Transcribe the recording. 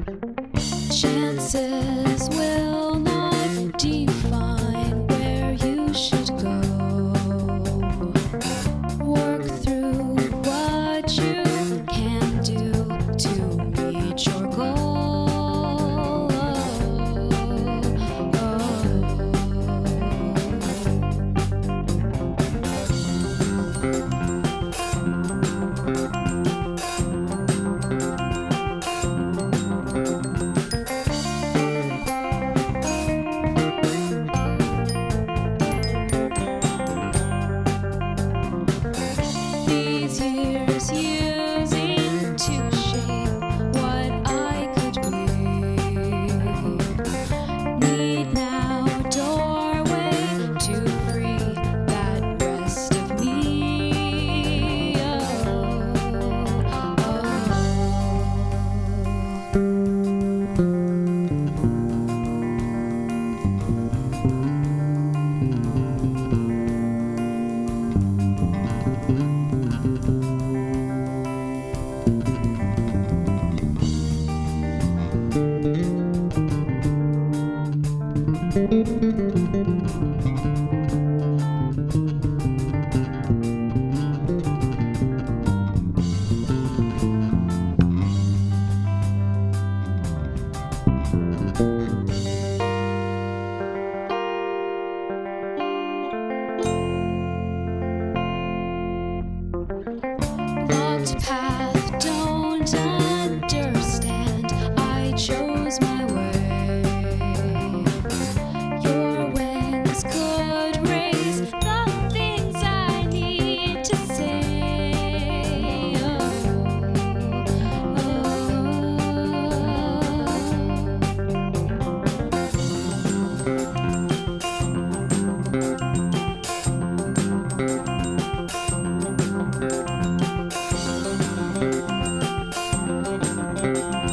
Chances will not define where you should go. Work through what you can do to reach your goal. These years using to shape what I could be. Need now a doorway to free that rest of me. Locked path, don't understand. I chose my way. Your wings could raise the things I need to say. Oh.